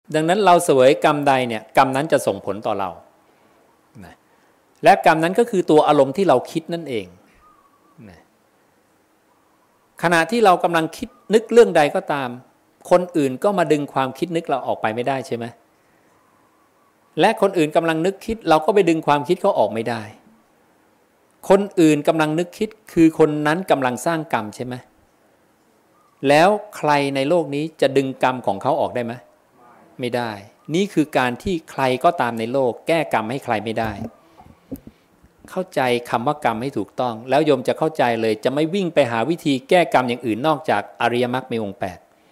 ดังนั้นเราเสวยกรรมใดเนี่ยกรรมนั้นจะส่งผลต่อเรานะและกรรมนั้นก็คือตัวอารมณ์ที่เราคิดนั่นเองนะขณะที่เรากำลังคิดนึกเรื่องใดก็ตามคนอื่นก็มาดึงความคิดนึกเราออกไปไม่ได้ใช่ไหมและคนอื่นกำลังนึกคิดเราก็ไปดึงความคิดเขาออกไม่ได้คนอื่นกำลังนึกคิดคือคนนั้นกำลังสร้างกรรมใช่ไหมแล้วใครในโลกนี้จะดึงกรรมของเขาออกได้ไหมไม่ได้นี่คือการที่ใครก็ตามในโลกแก้กรรมให้ใครไม่ได้เข้าใจคำว่ากรรมให้ถูกต้องแล้วโยมจะเข้าใจเลยจะไม่วิ่งไปหาวิธีแก้กรรมอย่างอื่นนอกจากอริยมรรคมีองค์8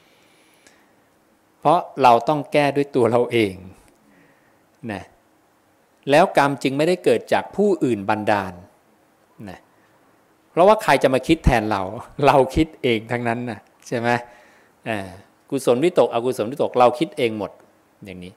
เพราะเราต้องแก้ด้วยตัวเราเองนะแล้วกรรมจึงไม่ได้เกิดจากผู้อื่นบันดาลนะเพราะว่าใครจะมาคิดแทนเราคิดเองทั้งนั้นนะใช่ไหมกุศลวิตกอกุศลวิตกเราคิดเองหมดอย่างนี้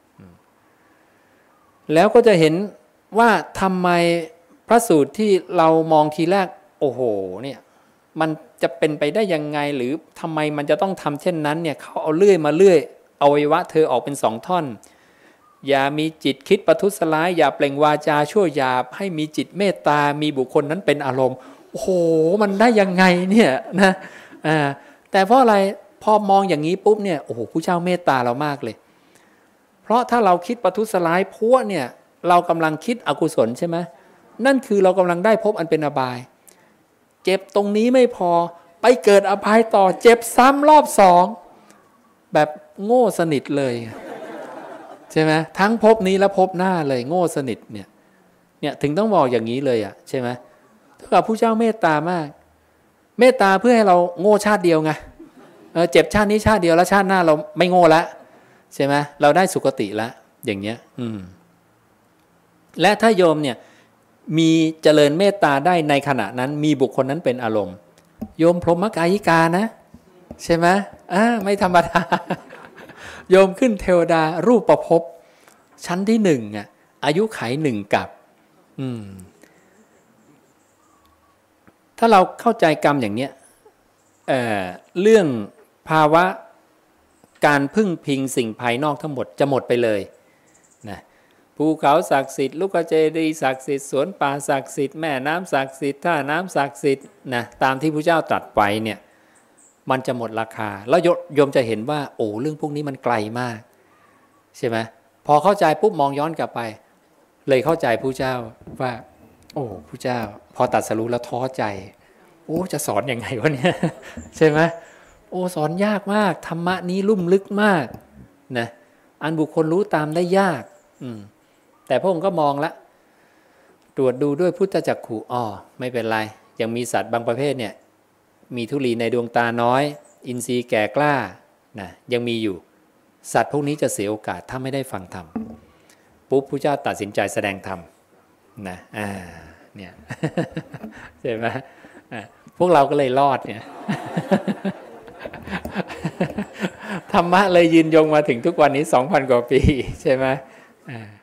แล้วก็จะเห็นว่าทำไมพระสูตรที่เรามองทีแรกโอ้โหเนี่ยมันจะเป็นไปได้ยังไงหรือทำไมมันจะต้องทำเช่นนั้นเนี่ยเขาเอาเลื่อยมาเลื่อยอวัยวะเธอออกเป็น2ท่อนอย่ามีจิตคิดประทุษร้ายอย่าเปล่งวาจาชั่วหยาบให้มีจิตเมตตามีบุคคลนั้นเป็นอารมณ์โอ้โหมันได้ยังไงเนี่ยนะแต่เพราะอะไรพอมองอย่างนี้ปุ๊บเนี่ยโอ้โหผู้เจ้าเมตตาเรามากเลยเพราะถ้าเราคิดประทุษร้ายพวกเนี่ยเรากำลังคิดอกุศลใช่ไหมนั่นคือเรากำลังได้พบอันเป็นอบายเจ็บตรงนี้ไม่พอไปเกิดอบายต่อเจ็บซ้ำรอบ2แบบโง่สนิทเลยใช่ไหมทั้งภพนี้และภพหน้าเลยโง่สนิทเนี่ยถึงต้องบอกอย่างนี้เลยอ่ะใช่ไหมถ้าผู้เจ้าเมตตามากเมตตาเพื่อให้เราโง่ชาติเดียวไงเจ็บชาตินี้ชาติเดียวแล้วชาติหน้าเราไม่โง่ละใช่ไหมเราได้สุคติละอย่างเงี้ยและถ้าโยมเนี่ยมีเจริญเมตตาได้ในขณะนั้นมีบุคคลนั้นเป็นอารมณ์โยมพรหมกายิกานะใช่ไหมไม่ธรรมดาโยมขึ้นเทวดารูปประภพชั้นที่1อ่ะอายุไข1กับถ้าเราเข้าใจกรรมอย่างเนี้ยเรื่องภาวะการพึ่งพิงสิ่งภายนอกทั้งหมดจะหมดไปเลยนะภูเขาศักดิ์สิทธิ์ลูกเจดีย์ศักดิ์สิทธิ์สวนป่าศักดิ์สิทธิ์แม่น้ำศักดิ์สิทธิ์ท่าน้ำศักดิ์สิทธิ์นะตามที่พระเจ้าตรัสไว้เนี่ยมันจะหมดราคาแล้วโยมจะเห็นว่าโอ้เรื่องพวกนี้มันไกลมากใช่ไหมพอเข้าใจปุ๊บมองย้อนกลับไปเลยเข้าใจพระเจ้าว่าโอ้พระเจ้าพอตรัสรู้แล้วท้อใจโอ้จะสอนยังไงวะเนี่ยใช่ไหมโอ้สอนยากมากธรรมะนี้ลุ่มลึกมากนะอันบุคคลรู้ตามได้ยากแต่พระองค์ก็มองละตรวจดูด้วยพุทธจักขุไม่เป็นไรยังมีสัตว์บางประเภทเนี่ยมีธุลีในดวงตาน้อยอินทรีย์แก่กล้านะยังมีอยู่สัตว์พวกนี้จะเสียโอกาสถ้าไม่ได้ฟังธรรมปุ๊บพระเจ้าตัดสินใจแสดงธรรมนะเนี่ยใช่ไหมพวกเราก็เลยรอดเนี่ยธรรมะเลยยืนยงมาถึงทุกวันนี้ 2,000 กว่าปีใช่ไหม